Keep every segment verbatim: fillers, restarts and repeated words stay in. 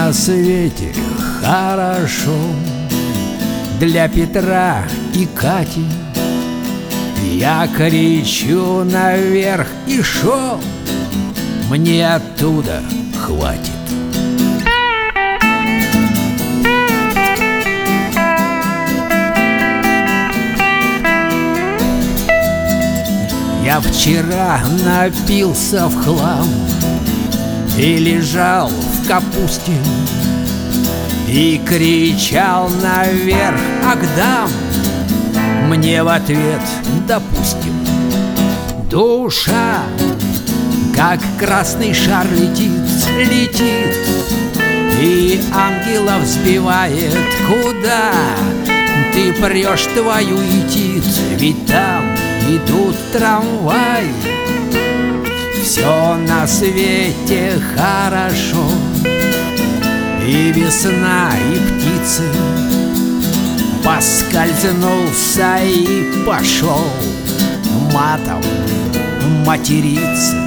на свете хорошо для Петра и Кати. Я кричу наверх, и шо мне оттуда хватит. Я вчера напился в хлам и лежал в капусте, и кричал наверх: Агдам! Мне в ответ: допустим. Душа, как красный шар, летит, летит, и ангелов сбивает. Куда ты прешь, твою летит? Ведь там идут трамваи. Все на свете хорошо, и весна, и птицы. Поскользнулся и пошел матом материться.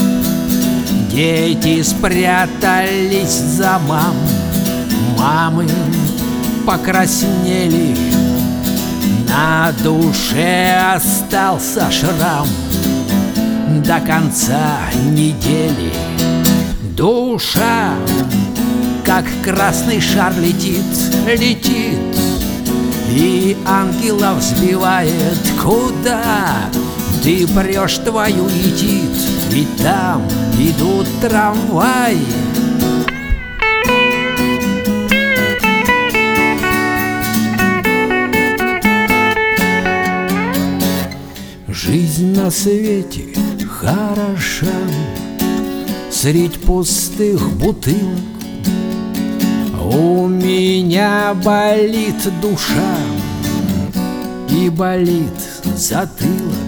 Дети спрятались за мам, мамы покраснели, на душе остался шрам до конца недели. Душа, как красный шар, летит, летит, и ангелов сбивает. Куда ты прешь, твою летит? Ведь там идут трамваи. Жизнь на свете хороша средь пустых бутылок. У меня болит душа и болит затылок.